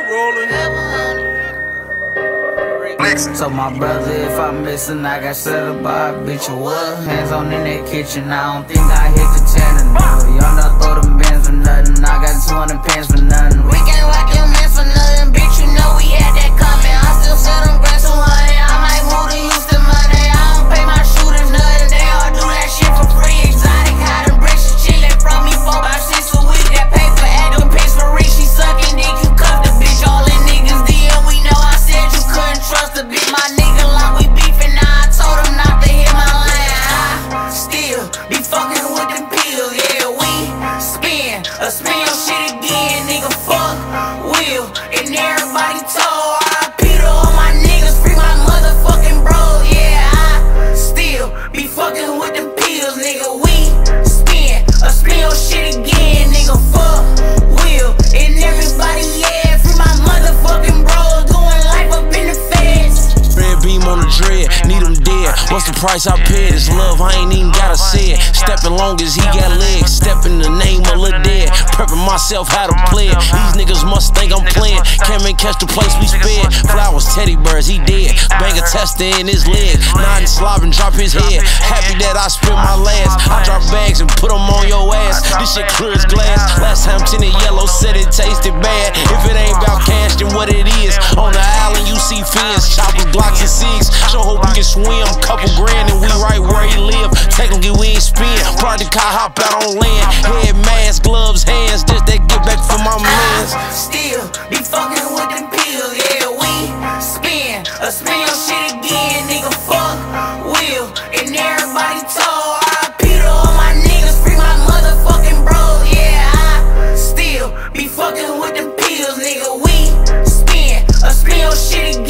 So my brother, if I'm missing, I got set up by a bitch or what? Hands on in that kitchen, I don't think I hit the tenant. Y'all not throw them bands for nothing. I got 200 pants for nothing. We can't rock your man for nothing, bitch. You know we had that coming. I still sell them grants 200. I might move to Houston Monday. I don't pay my shooters nothing. They all do that shit for free. Exotic, how them bricks is chillin' from me 4 by 6 a week. That paper at them pics for rich. She sucking dick, you cuff the bitch. All in niggas DM, we know I said you couldn't trust the bitch. My nigga like we beefin', now I told him not to hit my line. I still be fucking with them pills, yeah, we spin your shit again, nigga, fuck Will. And everybody told RIP to all my niggas, free my motherfucking bros, yeah, I still be fucking with them pills, nigga, we spin your shit again, nigga, fuck Will. And everybody, yeah, free my motherfucking bros, doing life up in the feds. Red beam on the dread, need him dead. What's the price I paid? It's love, I ain't even gotta say it. Stepping long as he got legs, step in the name of Lil Dead. Prepping myself how to play it. These niggas must think I'm playing. Can't make catch the place we sped. Flowers, teddy bears, he dead. Bang a tester in his leg. Nodding, slobbing, drop his head. Happy that I spent my last. I drop bags and put them on your ass. This shit clear as glass. Last time tinted yellow said it tasted bad. If it ain't about cash, then what it is. On the island, you see fins, choppers, blocks, and Sigs. Sure hope you can swim. Couple grand and we right where he live. Technically, we ain't spin. Project car hop out on land. Head mask, gloves, hands. Just that get back for my mans. Still be fucking with them pills, yeah, we spin your shit again, nigga, fuck Will. And everybody told RIP to all my niggas, free my motherfucking bros, yeah, I still be fucking with them pills, nigga, we spin your shit again.